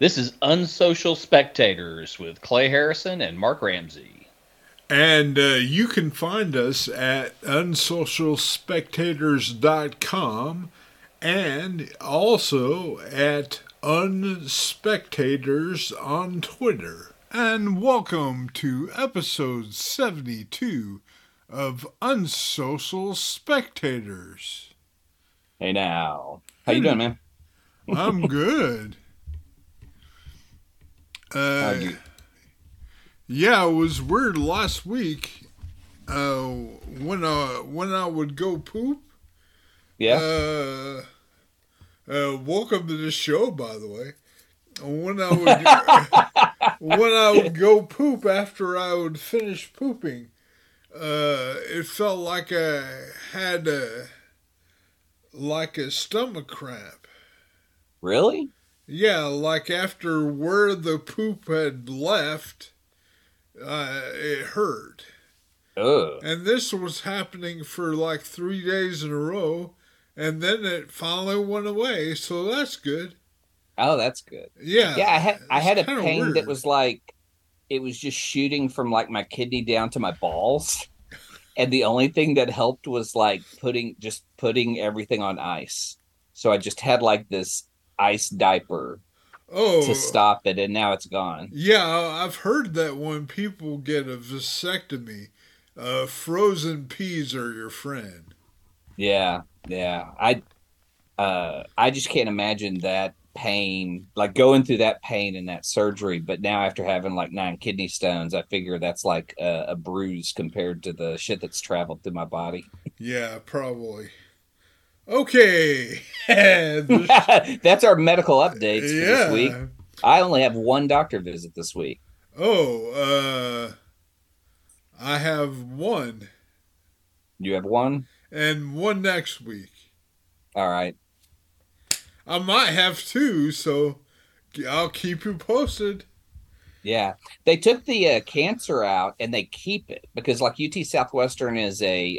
This is Unsocial Spectators with Clay Harrison and Mark Ramsey. And you can find us at unsocialspectators.com and also at unspectators on Twitter. And welcome to episode 72 of Unsocial Spectators. Hey now. How you doing, man? I'm good. Yeah, it was weird last week when I would go poop. Yeah. Welcome to the show, by the way. When I would go poop after I would finish pooping, it felt like I had a stomach cramp. Really? Yeah, like after where the poop had left, it hurt. Ugh. And this was happening for like 3 days in a row, and then it finally went away, so that's good. Oh, that's good. Yeah. Yeah, I had a pain weird. that was like it was just shooting from like my kidney down to my balls. And the only thing that helped was like putting everything on ice. So I just had like this ice diaper to stop it, and now it's gone. Yeah, I've heard that when people get a vasectomy, frozen peas are your friend. Yeah. I just can't imagine that pain, like going through that pain and that surgery. But now after having like 9 kidney stones, I figure that's like a bruise compared to the shit that's traveled through my body. Yeah, probably. Okay. That's our medical updates for Yeah. this week. I only have one doctor visit this week. I have one. You have one? And one next week. All right. I might have 2, so I'll keep you posted. Yeah. They took the cancer out and they keep it because like UT Southwestern is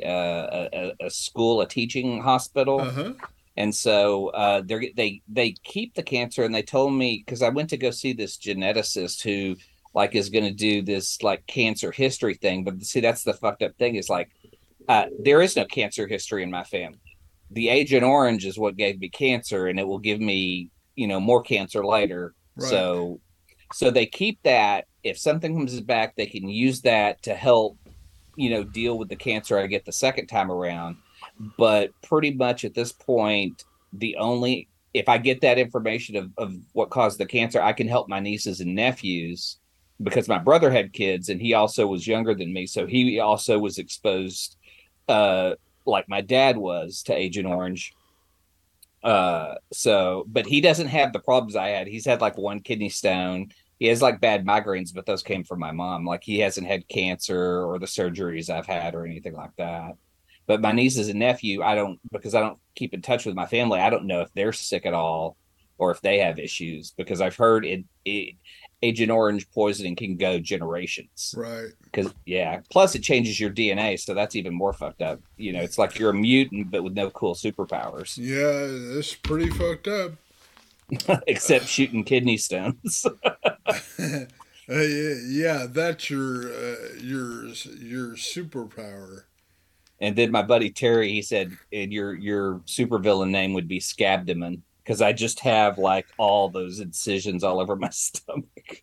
a school, a teaching hospital. Uh-huh. And so they keep the cancer, and they told me, because I went to go see this geneticist who like is going to do this like cancer history thing. But see, that's the fucked up thing is like there is no cancer history in my family. The Agent Orange is what gave me cancer, and it will give me, more cancer later. Right. So they keep that. If something comes back, they can use that to help, deal with the cancer I get the second time around. But pretty much at this point, if I get that information of what caused the cancer, I can help my nieces and nephews because my brother had kids and he also was younger than me. So he also was exposed, like my dad was, to Agent Orange. But he doesn't have the problems I had. He's had like 1 kidney stone. He has like bad migraines, but those came from my mom. Like he hasn't had cancer or the surgeries I've had or anything like that. But my nieces and nephew, because I don't keep in touch with my family, I don't know if they're sick at all or if they have issues, because I've heard Agent Orange poisoning can go generations. Right. Plus it changes your DNA, so that's even more fucked up. It's like you're a mutant, but with no cool superpowers. Yeah, that's pretty fucked up. Except shooting kidney stones. Yeah, that's your superpower. And then my buddy Terry, he said, and your supervillain name would be Scabdaman, because I just have like all those incisions all over my stomach.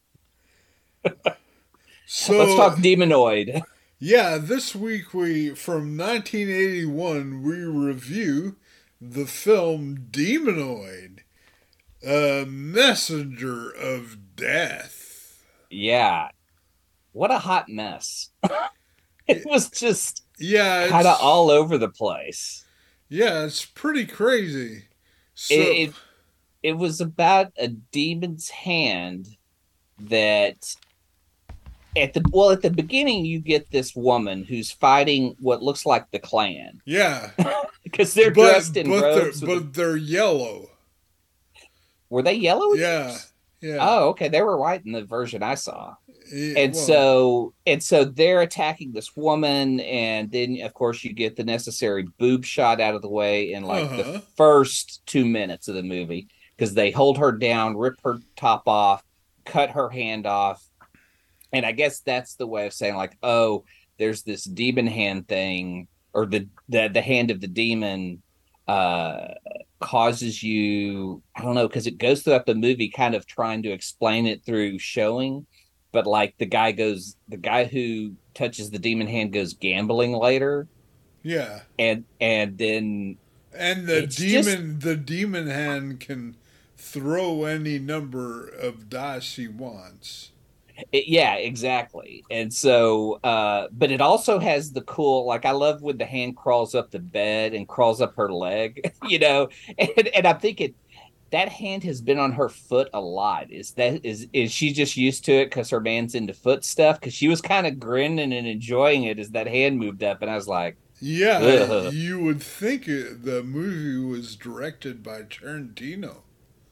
So let's talk Demonoid. Yeah, this week from 1981, we review the film Demonoid, a messenger of death. Yeah. What a hot mess. It was just kind of all over the place. Yeah, it's pretty crazy. So, it was about a demon's hand that at the beginning you get this woman who's fighting what looks like the Klan. Yeah. Because they're dressed in robes. But they're yellow. Were they yellow? Yeah. Yeah. Oh, okay. They were white in the version I saw. So they're attacking this woman, and then of course you get the necessary boob shot out of the way in like the first 2 minutes of the movie, because they hold her down, rip her top off, cut her hand off. And I guess that's the way of saying, like, oh, there's this demon hand thing, or the hand of the demon causes you, I don't know, because it goes throughout the movie kind of trying to explain it through showing, but like the guy who touches the demon hand goes gambling later, Yeah. and then And the demon hand can throw any number of dice he wants. Yeah, exactly. And so, but it also has the cool, like, I love when the hand crawls up the bed and crawls up her leg, and I'm thinking that hand has been on her foot a lot. Is she just used to it because her man's into foot stuff? Because she was kind of grinning and enjoying it as that hand moved up, and I was like, Yeah, ugh. you would think the movie was directed by Tarantino.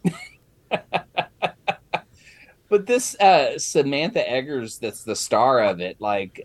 But this Samantha Eggers, that's the star of it, like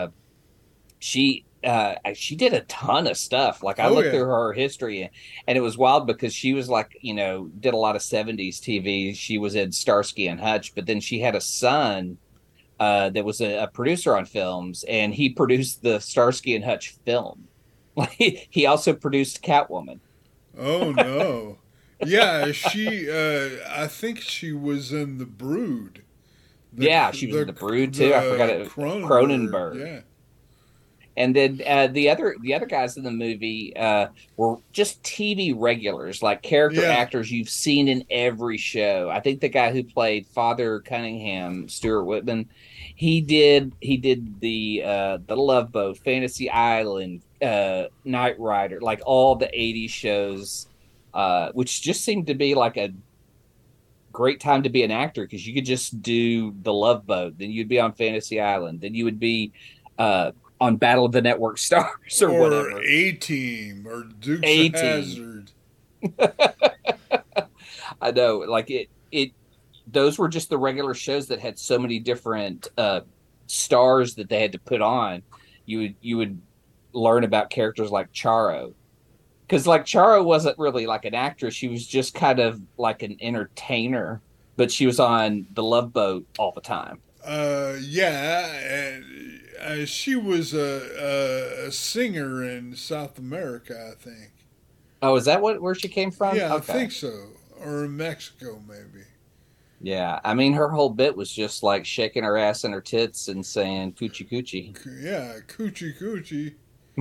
she did a ton of stuff. Like I Oh, looked yeah. through her history, and it was wild because she was like, did a lot of 70s TV. She was in Starsky and Hutch, but then she had a son that was a producer on films, and he produced the Starsky and Hutch film. Like he also produced Catwoman. Oh, no. Yeah, I think she was in The Brood. Yeah, she was in The Brood too. I forgot The it. Cronenberg. Cronenberg. Yeah. And then the other guys in the movie were just TV regulars, like character Yeah. actors you've seen in every show. I think the guy who played Father Cunningham, Stuart Whitman, he did the Love Boat, Fantasy Island, Knight Rider, like all the '80s shows, which just seemed to be like a great time to be an actor because you could just do the Love Boat, then you'd be on Fantasy Island, then you would be on Battle of the Network Stars or whatever. A-Team or Dukes of A-Team. Hazzard. I know, like it. Those were just the regular shows that had so many different stars that they had to put on. You would learn about characters like Charo, because like Charo wasn't really like an actress; she was just kind of like an entertainer. But she was on the Love Boat all the time. Yeah, and she was a singer in South America, I think. Oh, is that where she came from? Yeah, I Okay. think so. Or in Mexico, maybe. Yeah, I mean, her whole bit was just like shaking her ass and her tits and saying "coochie coochie." Yeah, Coochie Coochie.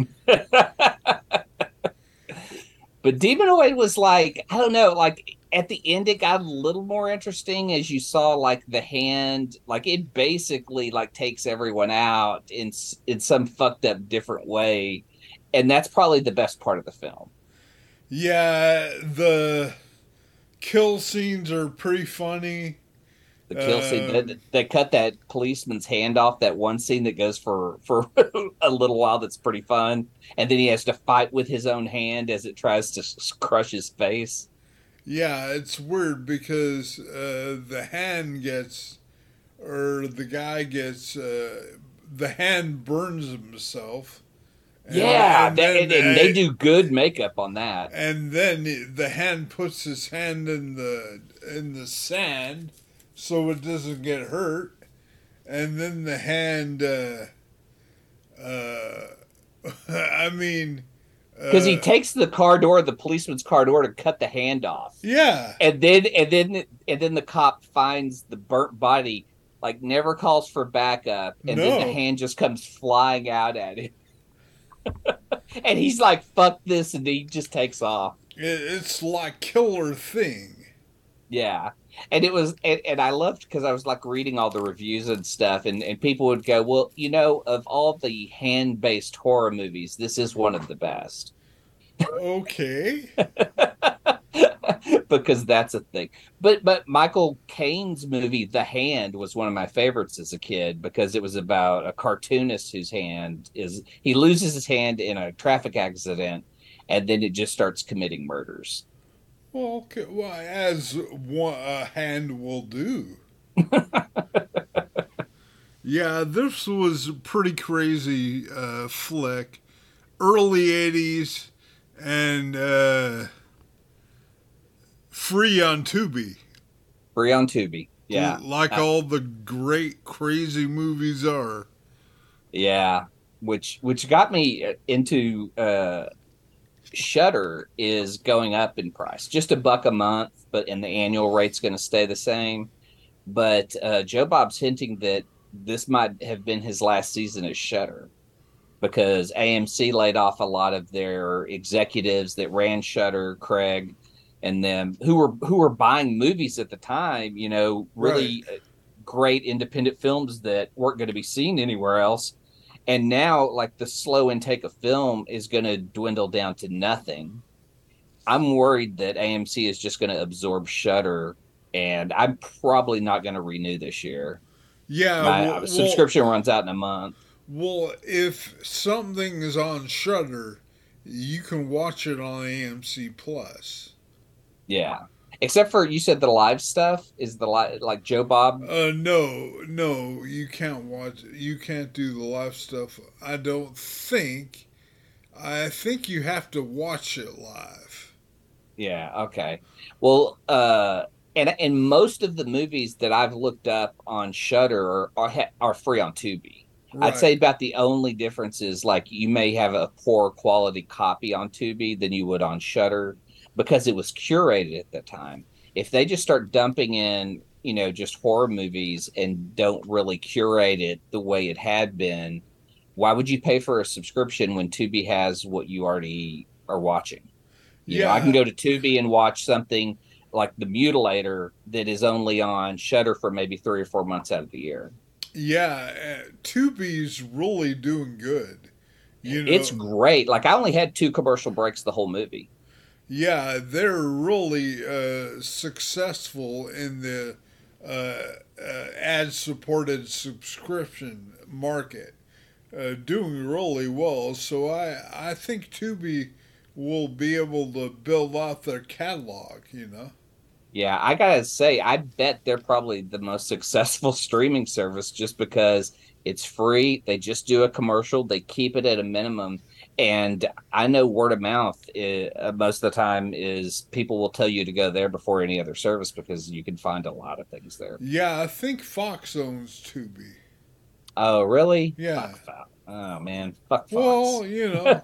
But Demonoid was like, I don't know, like at the end it got a little more interesting as you saw like the hand, like it basically like takes everyone out in some fucked up different way, and that's probably the best part of the film. Yeah, the kill scenes are pretty funny. The kill scene, they cut that policeman's hand off, that one scene that goes for a little while, that's pretty fun, and then he has to fight with his own hand as it tries to crush his face. Yeah, it's weird because the hand gets, or the guy gets, the hand burns himself. Yeah, and then, and they do good makeup on that. And then the hand puts his hand in the sand so it doesn't get hurt. And then the hand, I mean, Because he takes the car door, the policeman's car door, to cut the hand off, yeah, and then the cop finds the burnt body, like never calls for backup, and then the no, hand just comes flying out at him, and he's like, "Fuck this," and he just takes off. it's like Killer Thing. Yeah. And it was, and I loved because I was like reading all the reviews and stuff, and people would go, well, of all the hand based horror movies, this is one of the best. Okay. Because that's a thing. But Michael Caine's movie The Hand was one of my favorites as a kid because it was about a cartoonist whose hand he loses his hand in a traffic accident, and then it just starts committing murders. Well, okay. Well, as a hand will do. Yeah, this was a pretty crazy flick. Early 80s and free on Tubi. Free on Tubi. Yeah. Like all the great crazy movies are. Yeah. Which got me into Shudder is going up in price, just $1 a month, and the annual rate's going to stay the same. But Joe Bob's hinting that this might have been his last season at Shudder because AMC laid off a lot of their executives that ran Shudder, Craig, and them who were buying movies at the time. Really great independent films that weren't going to be seen anywhere else. And now, like, the slow intake of film is going to dwindle down to nothing. I'm worried that AMC is just going to absorb Shudder, and I'm probably not going to renew this year. Yeah, my subscription runs out in a month. Well, if something is on Shudder, you can watch it on AMC Plus. Yeah. Except for, you said the live stuff is like Joe Bob. No, you can't watch. You can't do the live stuff. I don't think. I think you have to watch it live. Yeah. Okay. Well, and most of the movies that I've looked up on Shudder are free on Tubi. Right. I'd say about the only difference is, like, you may have a poor quality copy on Tubi than you would on Shudder, because it was curated at the time. If they just start dumping in, just horror movies and don't really curate it the way it had been, why would you pay for a subscription when Tubi has what you already are watching? I can go to Tubi and watch something like The Mutilator that is only on Shudder for maybe 3 or 4 months out of the year. Yeah, Tubi's really doing good. It's great. Like, I only had 2 commercial breaks the whole movie. Yeah, they're really successful in the ad-supported subscription market, doing really well. So I think Tubi will be able to build out their catalog, Yeah, I gotta say, I bet they're probably the most successful streaming service just because it's free. They just do a commercial. They keep it at a minimum. And I know word of mouth most of the time is people will tell you to go there before any other service because you can find a lot of things there. Yeah, I think Fox owns Tubi. Oh, really? Yeah. Oh, man. Fuck Fox. Well,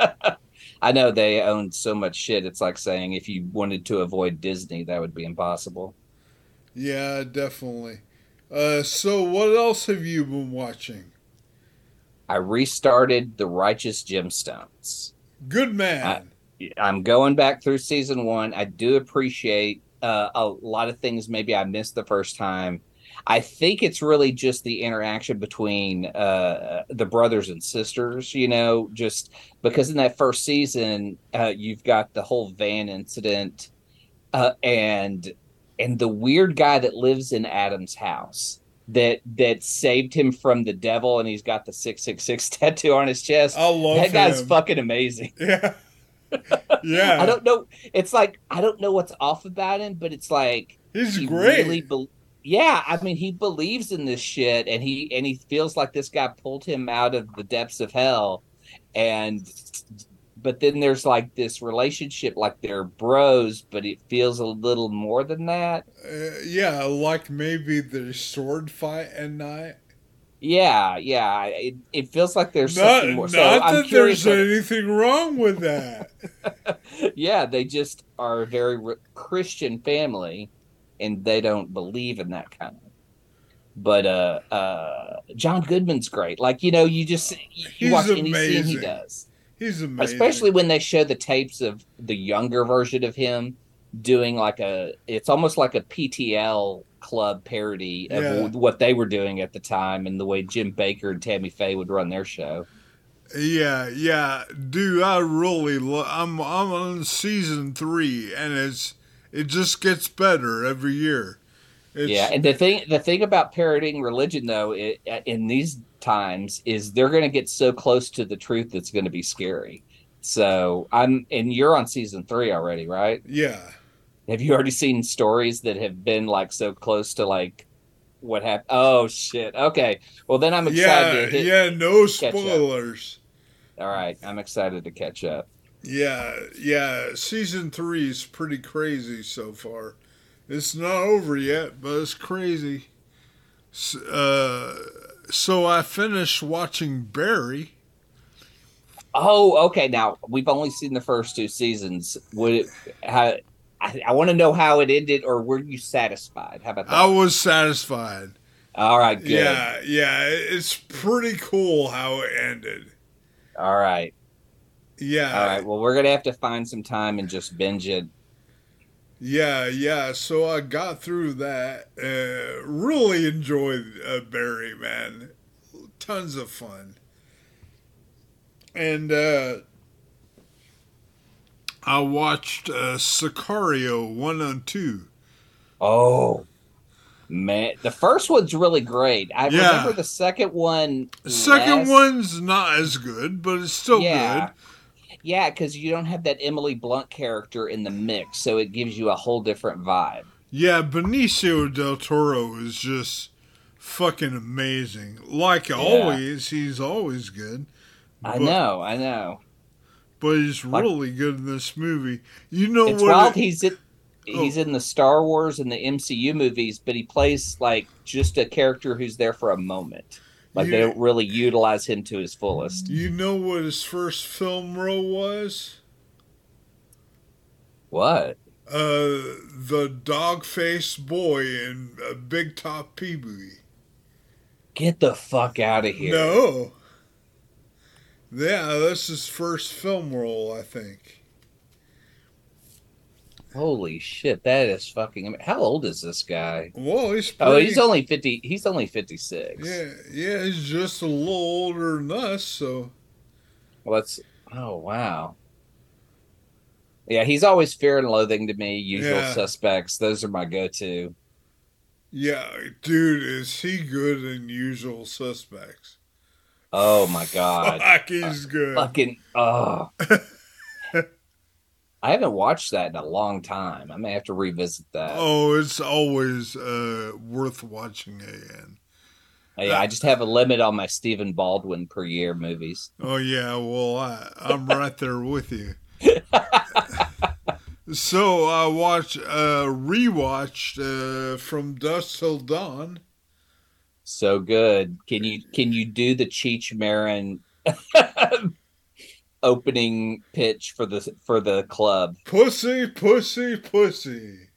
I know they own so much shit. It's like saying if you wanted to avoid Disney, that would be impossible. Yeah, definitely. So what else have you been watching? I restarted The Righteous Gemstones. Good man. I'm going back through season 1. I do appreciate a lot of things maybe I missed the first time. I think it's really just the interaction between the brothers and sisters, just because in that first season, you've got the whole van incident and the weird guy that lives in Adam's house that saved him from the devil, and he's got the 666 tattoo on his chest. I love that guy's him. fucking amazing. Yeah. Yeah. I don't know. It's like, I don't know what's off about him, but it's like he's great. Really yeah, I mean, he believes in this shit, and he feels like this guy pulled him out of the depths of hell, but then there's like this relationship, like they're bros, but it feels a little more than that. Yeah, like maybe the sword fight at night. Yeah, it feels like there's something more. So not I'm that curious there's anything wrong with that. Yeah, they just are a very Christian family, and they don't believe in that kind of. But John Goodman's great. Like, you watch any scene he does. He's amazing. Especially when they show the tapes of the younger version of him doing it's almost like a PTL club parody of what they were doing at the time and the way Jim Baker and Tammy Faye would run their show. Yeah. Dude, I really I'm on season 3, and it just gets better every year. And the thing about parodying religion, though, in these times, is they're going to get so close to the truth that's going to be scary. So and you're on season 3 already, right? Yeah. Have you already seen stories that have been like so close to like what happened? Oh shit! Okay, well then I'm excited. No spoilers. All right, I'm excited to catch up. Yeah. Season 3 is pretty crazy so far. It's not over yet, but it's crazy. So I finished watching Barry. Oh, okay. Now we've only seen the first two seasons. Would it, how, I want to know how it ended, or were you satisfied? How about I that? was satisfied. All right, good. Yeah. It's pretty cool how it ended. All right, all Yeah, right. Well, we're gonna have to find some time and just binge it. yeah. So I got through that. Really enjoyed Barry, man. Tons of fun. And I watched Sicario 1 and 2. Oh man, the first one's really great. I remember Yeah. the second one The second less. one's not as good, but it's still good. Yeah, yeah, because you don't have that Emily Blunt character in the mix, so it gives you a whole different vibe. Yeah, Benicio del Toro is just fucking amazing. Like Yeah, always, he's always good. I But know, I know. he's Like really good in this movie. You know it's what wild. it He's oh in the Star Wars and the MCU movies, but he plays like just a character who's there for a moment. Like they you don't really utilize him to his fullest. you know what his first film role was? What? The dog faced boy in Big Top Peewee. Get the fuck out of here. No. Yeah, that's his first film role, I think. Holy shit, that is fucking. How old is this guy? Well, he's Oh, pretty. 50. He's only 56. Yeah, he's just a little older than us, so. Well, that's. Oh, wow. Yeah, he's always Fear and Loathing to me. Usual Yeah. Suspects. Those are my go-to. Yeah, dude, is he good in Usual Suspects? Oh my God. Fuck, he's good. Fucking. Oh. I haven't watched that in a long time. I may have to revisit that. Oh, it's always worth watching again. Yeah, I just have a limit on my Stephen Baldwin per year movies. Oh yeah, well I'm right there with you. So I rewatched From Dusk Till Dawn. So good. Can you do the Cheech Marin opening pitch for the club? Pussy, pussy, pussy.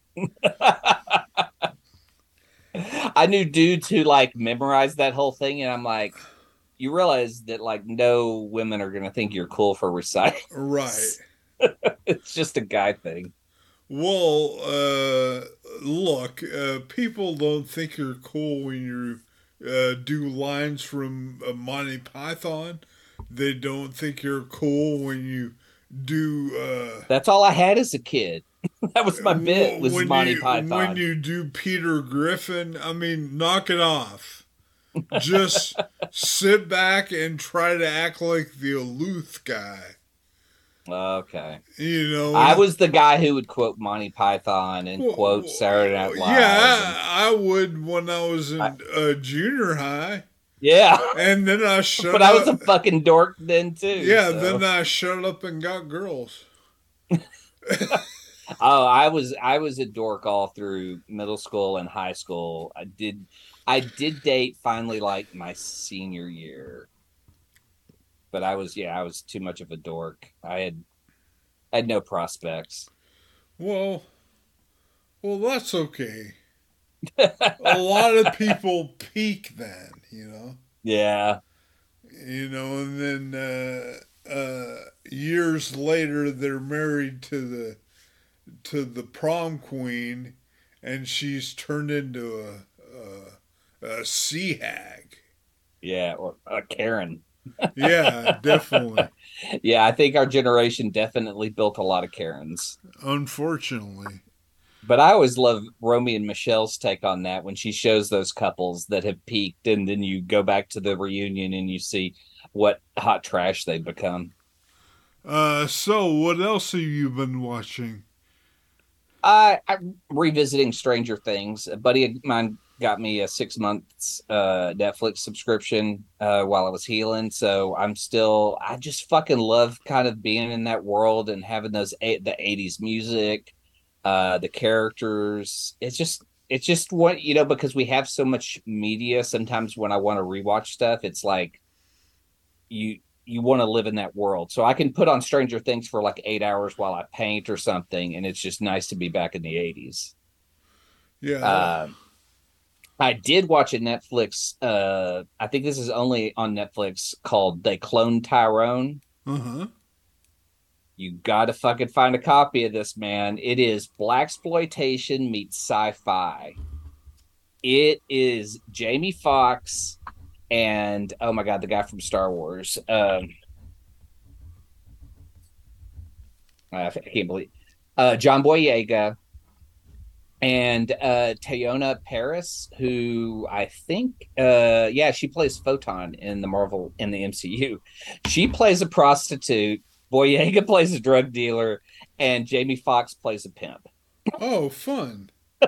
I knew dudes who like memorized that whole thing, and I'm like, you realize that like no women are gonna think you're cool for reciting. Right. It's just a guy thing. Well, look, people don't think you're cool when you do lines from Monty Python. They don't think you're cool when you do That's all I had as a kid. That was my bit. Was when Monty when Python. you do Peter Griffin. I mean, knock it off. Just sit back and try to act like the aloof guy. Okay. You know, I was the guy who would quote Monty Python and quote Saturday Night Live. Yeah, I would when I was in junior high. Yeah. And then I shut But up. I was a fucking dork then too. Yeah, so. then I shut up and got girls. Oh, I was a dork all through middle school and high school. I did date finally like my senior year. But I was too much of a dork. I had no prospects. Well, that's okay. A lot of people peak then, Yeah. And then years later they're married to the prom queen, and she's turned into a sea hag. Yeah, or Karen. Yeah, definitely. Yeah, I think our generation definitely built a lot of Karens. Unfortunately. But I always love Romy and Michelle's take on that when she shows those couples that have peaked, and then you go back to the reunion and you see what hot trash they've become. So what else have you been watching? I'm revisiting Stranger Things. A buddy of mine got me a 6 months Netflix subscription while I was healing. So I just fucking love kind of being in that world and having the 80s music, the characters. It's just what, because we have so much media. Sometimes when I want to rewatch stuff, it's like you want to live in that world. So I can put on Stranger Things for like 8 hours while I paint or something, and it's just nice to be back in the 80s. Yeah. I did watch a Netflix. I think this is only on Netflix called They Clone Tyrone. Uh-huh. You got to fucking find a copy of this, man. It is blaxploitation meets sci-fi. It is Jamie Foxx and oh my god, the guy from Star Wars. I can't believe John Boyega and Teyonah Parris, who I think she plays Photon in the MCU. She plays a prostitute, Boyega plays a drug dealer, and Jamie Foxx plays a pimp. Oh, fun.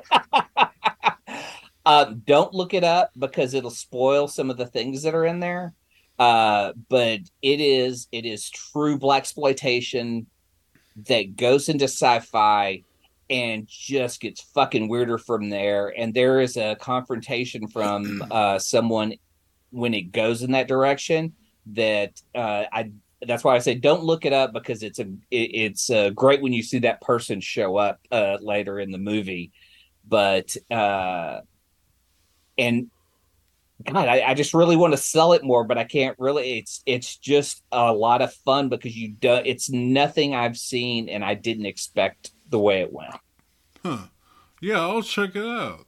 Don't look it up because it'll spoil some of the things that are in there. But it is true blaxploitation that goes into sci-fi and just gets fucking weirder from there. And there is a confrontation from someone when it goes in that direction that that's why I say don't look it up, because it's great when you see that person show up later in the movie. But and God, I just really want to sell it more, but I can't really. It's just a lot of fun because it's nothing I've seen and I didn't expect the way it went. Huh. Yeah, I'll check it out.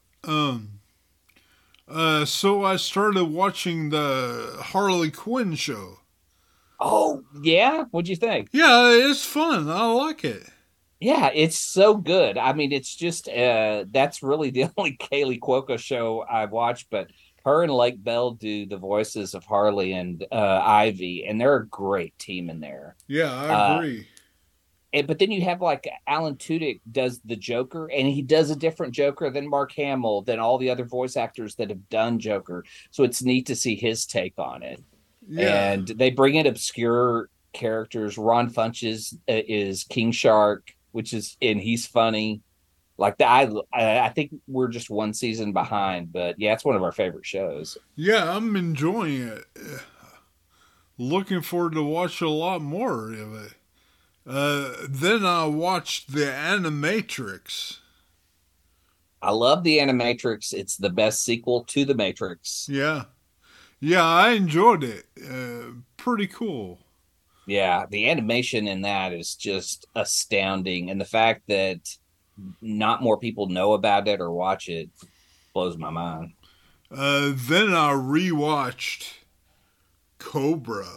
So I started watching the Harley Quinn show. Oh, yeah? What'd you think? Yeah, it's fun. I like it. Yeah, it's so good. I mean, it's just that's really the only Kaylee Cuoco show I've watched, but her and Lake Bell do the voices of Harley and Ivy, and they're a great team in there. Yeah, I agree. But then you have like Alan Tudyk does the Joker, and he does a different Joker than Mark Hamill, than all the other voice actors that have done Joker. So it's neat to see his take on it. Yeah. And they bring in obscure characters. Ron Funches is King Shark, and he's funny. Like I think we're just one season behind, but yeah, it's one of our favorite shows. Yeah, I'm enjoying it. Looking forward to watch a lot more of it. Then I watched The Animatrix. I love The Animatrix. It's the best sequel to The Matrix. Yeah. Yeah, I enjoyed it. Pretty cool. Yeah, the animation in that is just astounding. And the fact that not more people know about it or watch it blows my mind. Then I rewatched Cobra.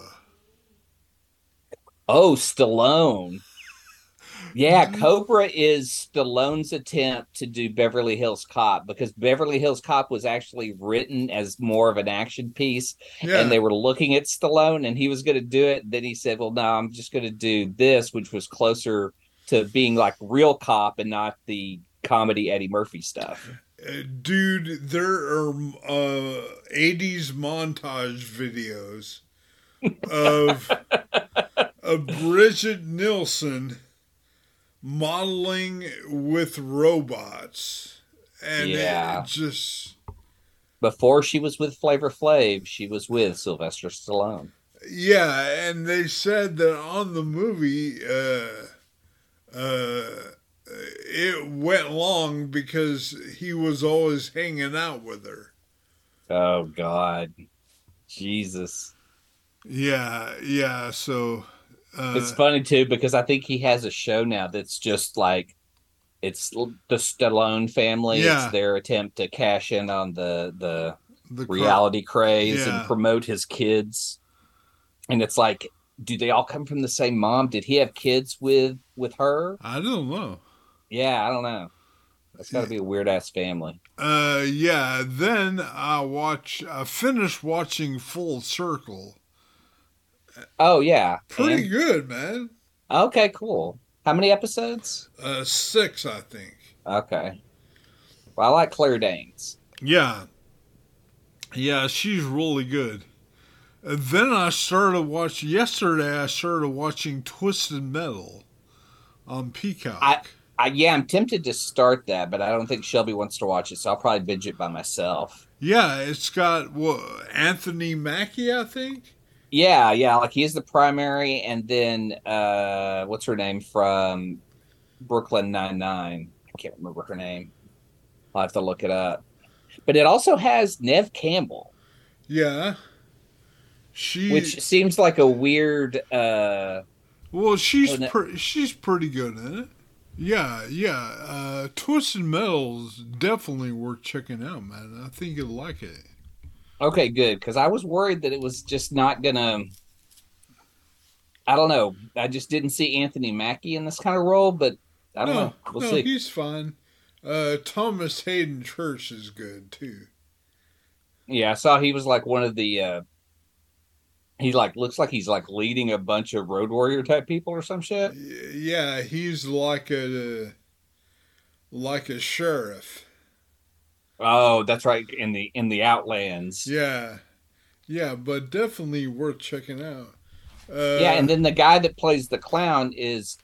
Oh, Stallone. Yeah, Cobra is Stallone's attempt to do Beverly Hills Cop, because Beverly Hills Cop was actually written as more of an action piece, and they were looking at Stallone and he was going to do it. Then he said, well, no, I'm just going to do this, which was closer to being like real cop and not the comedy Eddie Murphy stuff. Dude, there are 80s montage videos of Bridget Nielsen modeling with robots. And it just... Before she was with Flavor Flav, she was with Sylvester Stallone. Yeah, and they said that on the movie, it went long because he was always hanging out with her. Oh, God. Jesus. Yeah, so... it's funny, too, because I think he has a show now that's just like, it's the Stallone family. Yeah. It's their attempt to cash in on the reality craze and promote his kids. And it's like, do they all come from the same mom? Did he have kids with her? I don't know. Yeah, I don't know. That's got to be a weird-ass family. Yeah, then I finished watching Full Circle. Oh, yeah. Pretty good, man. Okay, cool. How many episodes? 6, I think. Okay. Well, I like Claire Danes. Yeah. Yeah, she's really good. And then yesterday I started watching Twisted Metal on I, Peacock. yeah, I'm tempted to start that, but I don't think Shelby wants to watch it, so I'll probably binge it by myself. Yeah, it's got Anthony Mackie, I think. Yeah, yeah, like he's the primary, and then what's her name from Brooklyn Nine-Nine? I can't remember her name. I'll have to look it up. But it also has Nev Campbell, Yeah, she. which seems like a weird Well, oh, no, she's pretty good in it. Yeah, yeah. Twisted Metal's definitely worth checking out, man. I think you'll like it. okay, good, because I was worried that it was just not gonna. I don't know. I just didn't see Anthony Mackie in this kind of role, but I don't know. No, We'll no, see. he's fine. Thomas Hayden Church is good too. Yeah, I saw he was like one of the he like looks like he's like leading a bunch of Road Warrior type people or some shit. Yeah, he's like a sheriff. Oh, that's right, in the Outlands. Yeah, yeah, but definitely worth checking out. Yeah, Uh, and then the guy that plays the clown is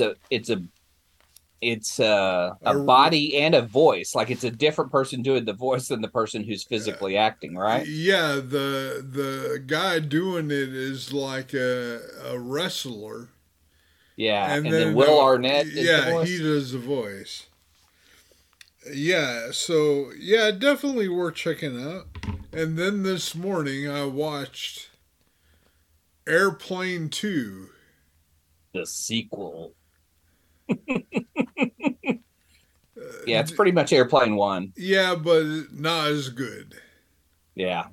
it's a a, body and a voice. Like it's a different person doing the voice than the person who's physically acting, right? yeah, the guy doing it is like a wrestler, Yeah, and and then then Will Arnett is the yeah, he voice. does the voice. Yeah, so yeah, definitely worth checking out. And then this morning I watched Airplane 2. The sequel. Yeah, it's Uh, pretty much Airplane One. yeah, but not as good, Yeah,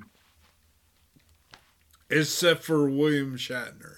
except for William Shatner.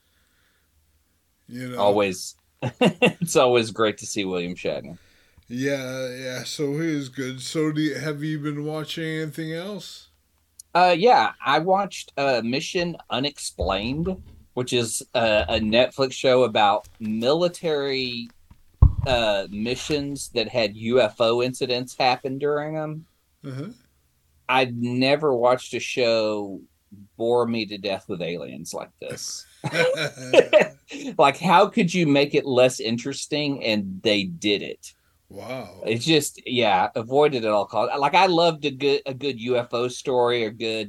You know. always. It's always great to see William Shatner. Yeah, yeah. So he is good. So have you been watching anything else? Yeah, I watched Mission Unexplained, which is a Netflix show about military missions that had UFO incidents happen during them. Uh-huh. I'd never watched a show bore me to death with aliens like this. Like, how could you make it less interesting? And they did it. Wow. It's just, yeah, avoided at all costs. Like, I loved a good UFO story, or good,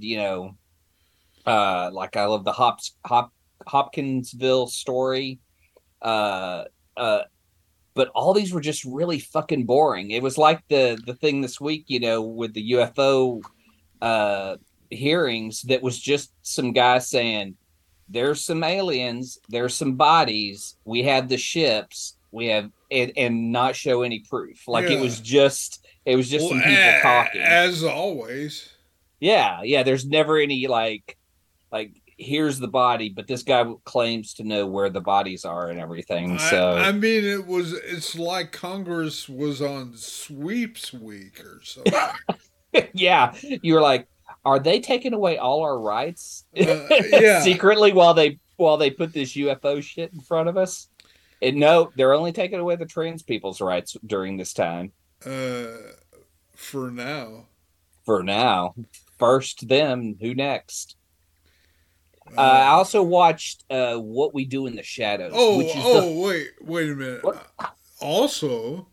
like I love the Hopkinsville story. Uh, uh, but all these were just really fucking boring. It was like the thing this week, with the UFO hearings, that was just some guy saying, there's some aliens, there's some bodies, we have the ships, we have, and not show any proof. Like Yeah. it was just Well, some people talking. as always. Yeah, yeah. There's never any like here's the body, but this guy claims to know where the bodies are and everything. I So mean, it's like Congress was on sweeps week or something. yeah, you're like, are they taking away all our rights Yeah. secretly while they put this UFO shit in front of us? And no, they're only taking away the trans people's rights during this time. Uh, for now. For now, first them, who next? I Uh, also watched What We Do in the Shadows, which is wait a minute. what? Also,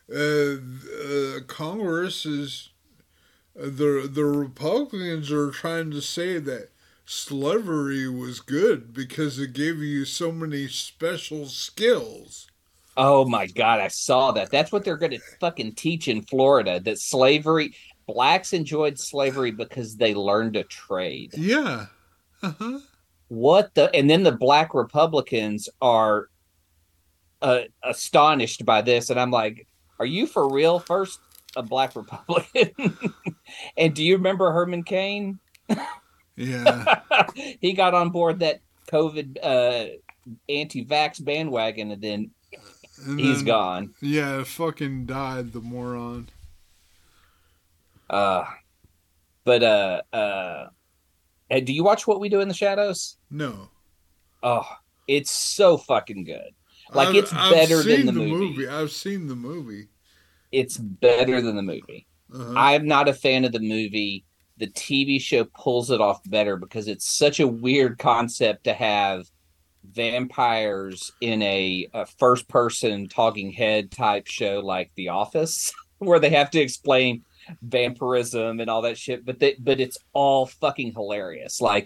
Congress is the Republicans are trying to say that slavery was good because it gave you so many special skills. Oh my God, I saw that. That's what they're going to fucking teach in Florida, that blacks enjoyed slavery because they learned a trade. Yeah. Uh-huh. And then the black Republicans are astonished by this. And I'm like, are you for real? First, a black Republican. And do you remember Herman Cain? Yeah. He got on board that COVID anti-vax bandwagon, and then And he's then, gone. yeah, fucking died, the moron. Uh, but do you watch What We Do in the Shadows? No. Oh, it's so fucking good. Like I've it's better seen than the movie. I've seen the movie. It's better than the movie. Uh-huh. I'm not a fan of the movie. The TV show pulls it off better because it's such a weird concept to have vampires in a first person talking head type show like The Office, where they have to explain vampirism and all that shit. But it's all fucking hilarious. Like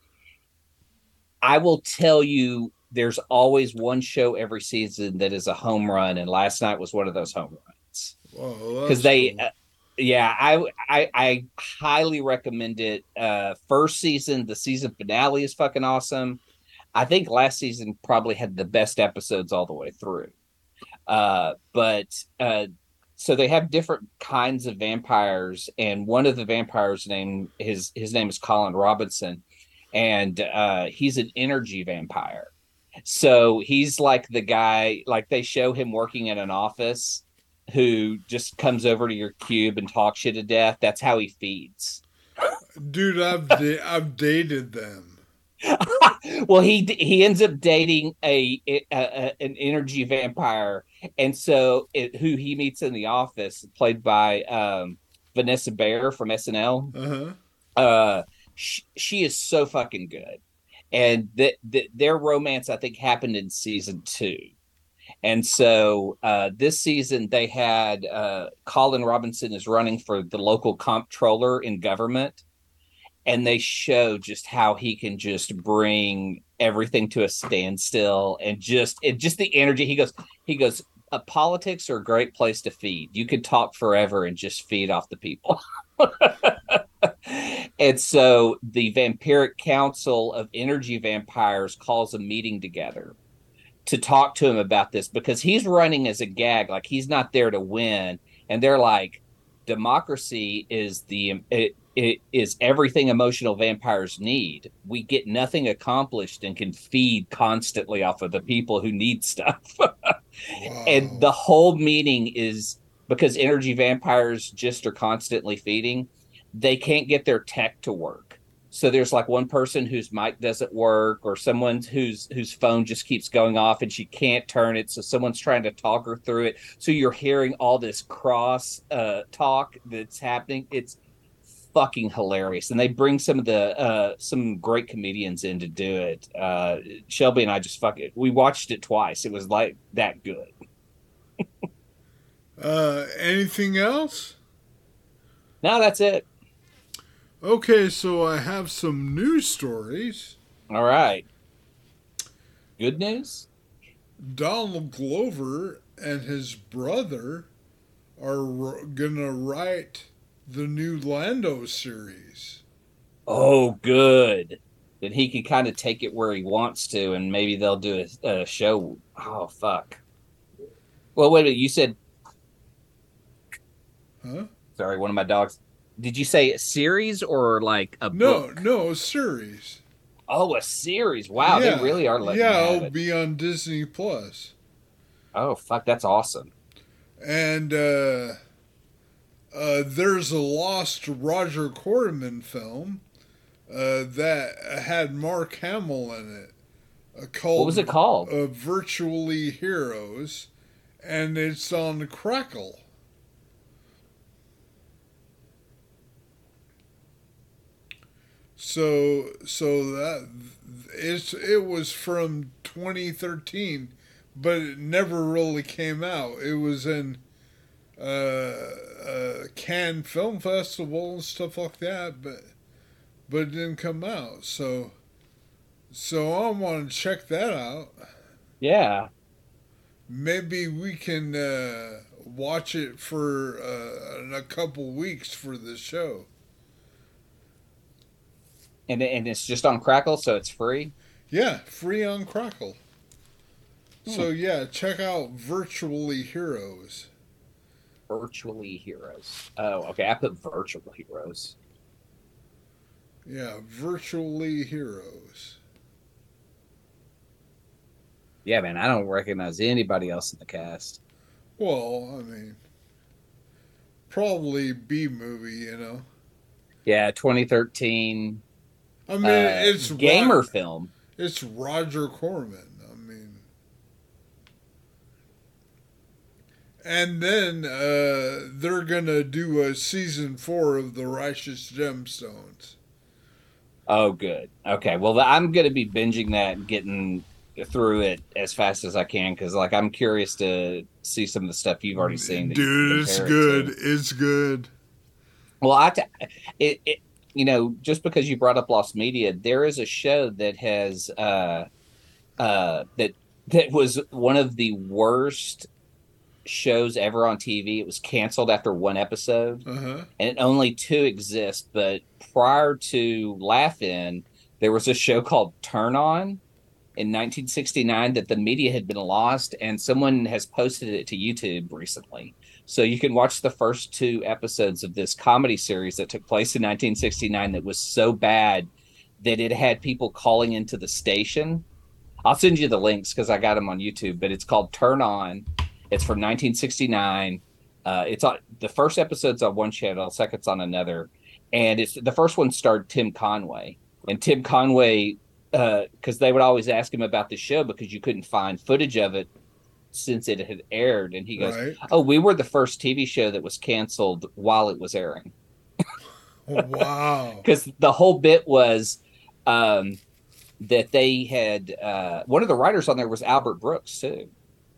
I will tell you, there's always one show every season that is a home run, and last night was one of those home runs Oh, because that's cool. yeah, I highly recommend it. First season, the season finale is fucking awesome. I think last season probably had the best episodes all the way through. But so they have different kinds of vampires, and one of the vampires name his name is Colin Robinson, and he's an energy vampire. So he's like the guy, like they show him working in an office who just comes over to your cube and talks you to death. That's how he feeds. Dude, I've dated them. Well, he ends up dating an energy vampire, and so who he meets in the office, played by Vanessa Bayer from SNL. Uh-huh. She is so fucking good, and their romance I think happened in season two, and so this season they had Colin Robinson is running for the local comptroller in government, and they show just how he can just bring everything to a standstill, and just the energy. He goes politics are a great place to feed. You could talk forever and just feed off the people. And so the Vampiric Council of Energy Vampires calls a meeting together to talk to him about this because he's running as a gag, like he's not there to win. And they're like, democracy is it is everything emotional vampires need. We get nothing accomplished and can feed constantly off of the people who need stuff. And Wow. the whole meaning is because energy vampires just are constantly feeding, they can't get their tech to work. So there's like one person whose mic doesn't work, or someone whose phone just keeps going off and she can't turn it. So someone's trying to talk her through it. So you're hearing all this cross talk that's happening. It's fucking hilarious, and they bring some great comedians in to do it. Shelby and I just fucking we watched it twice. It was like that good. Anything else? Now that's it. Okay, so I have some news stories. All right, good news. Donald Glover and his brother are gonna write the new Lando series. Oh, good. Then he can kind of take it where he wants to, and maybe they'll do a show. Oh fuck. Well, wait a minute. You said Huh? sorry. One of my dogs. Did you say a series or like a No, book? no, a series. Oh, a series. Wow, they Yeah, really are letting him yeah, it'll have it. be on Disney Plus. Oh fuck, that's awesome. And there's a lost Roger Corman film that had Mark Hamill in it, What was it called called? Virtually Heroes, and it's on Crackle. So that it was from 2013, but it never really came out. It was in Cannes Film Festival and stuff like that, but it didn't come out. So I want to check that out. Yeah, Maybe we can watch it for in a couple weeks for the show. and it's just on Crackle, so it's free. Yeah, free on Crackle. Hmm. So yeah, check out Virtually Heroes. Virtually Heroes. Oh, okay. I put Virtual Heroes. Yeah, Virtually Heroes. Yeah, man. I don't recognize anybody else in the cast. Well, I mean, probably B movie, Yeah, 2013 I mean, gamer film. it's Roger Corman. I mean, And then they're gonna do a season 4 of the Righteous Gemstones. Oh, good. Okay. Well, I'm going to be binging that and getting through it as fast as I can because, like, I'm curious to see some of the stuff you've already seen. Dude, it's good. It's good. Well, you know, just because you brought up Lost Media, there is a show that has that was one of the worst shows ever on TV. It was canceled after one episode, and only 2 exist. But prior to Laugh-In, there was a show called Turn On in 1969 that the media had been lost, and someone has posted it to YouTube recently. So you can watch the first 2 episodes of this comedy series that took place in 1969 that was so bad that it had people calling into the station. I'll send you the links because I got them on YouTube, but it's called Turn On. It's from 1969. It's on the first episode's on one channel, second's on another, and it's the first one starred Tim Conway. And Tim Conway, because they would always ask him about the show because you couldn't find footage of it since it had aired, and he goes, right. "Oh, we were the first TV show that was canceled while it was airing." Wow! Because the whole bit was that they had one of the writers on there was Albert Brooks too.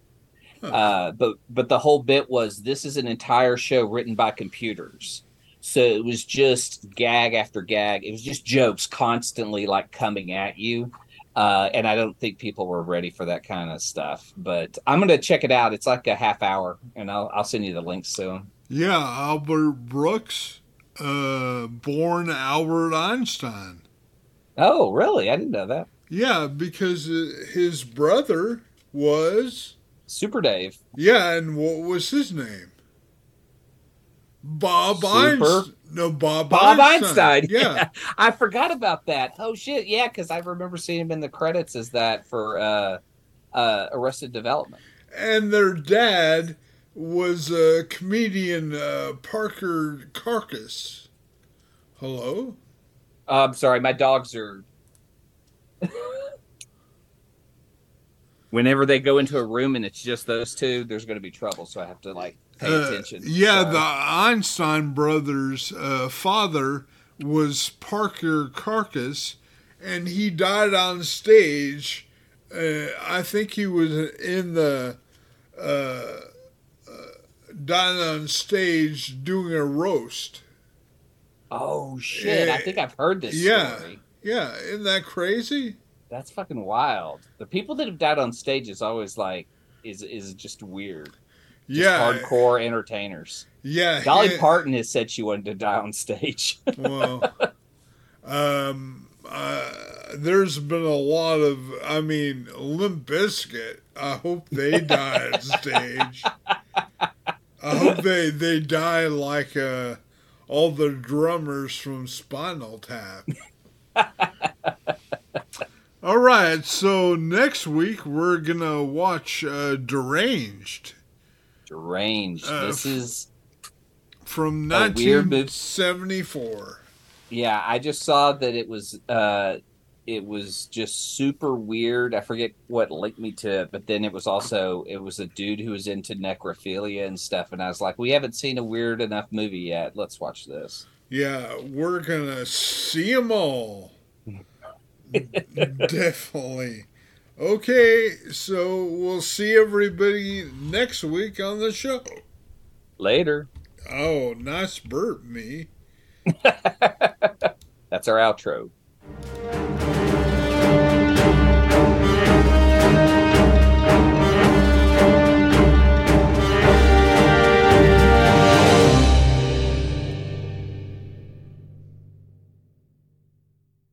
But the whole bit was this is an entire show written by computers. So it was just gag after gag. It was just jokes constantly like coming at you. And I don't think people were ready for that kind of stuff. But I'm going to check it out. It's like a half hour, and I'll send you the links soon. Yeah, Albert Brooks, born Albert Einstein. Oh, really? I didn't know that. Yeah, because his brother was... Super Dave. Yeah, and what was his name? Bob Einstein. No, Bob Einstein. Yeah. I forgot about that. Oh, shit. Yeah, because I remember seeing him in the credits as that for Arrested Development. And their dad was comedian Parker Carcass. Hello? I'm sorry. My dogs are... Whenever they go into a room and it's just those two, there's going to be trouble. So I have to pay attention. Yeah, the Einstein brothers' father was Parker Carcass, and he died on stage. I think he was in the died on stage doing a roast. Oh shit! I think I've heard this story. Yeah, isn't that crazy? That's fucking wild. The people that have died on stage is always is just weird. Just hardcore entertainers. Yeah. Dolly Parton has said she wanted to die on stage. Well, there's been a lot of, Limp Bizkit. I hope they die on stage. I hope they die like all the drummers from Spinal Tap. All right, so next week we're going to watch Deranged. This is from 1974. Yeah, I just saw that it was just super weird. I forget what linked me to it, but then it was a dude who was into necrophilia and stuff, and I was like, we haven't seen a weird enough movie yet. Let's watch this. Yeah, we're going to see them all. Definitely. Okay, so we'll see everybody next week on the show. Later. Oh, nice burp, me. That's our outro.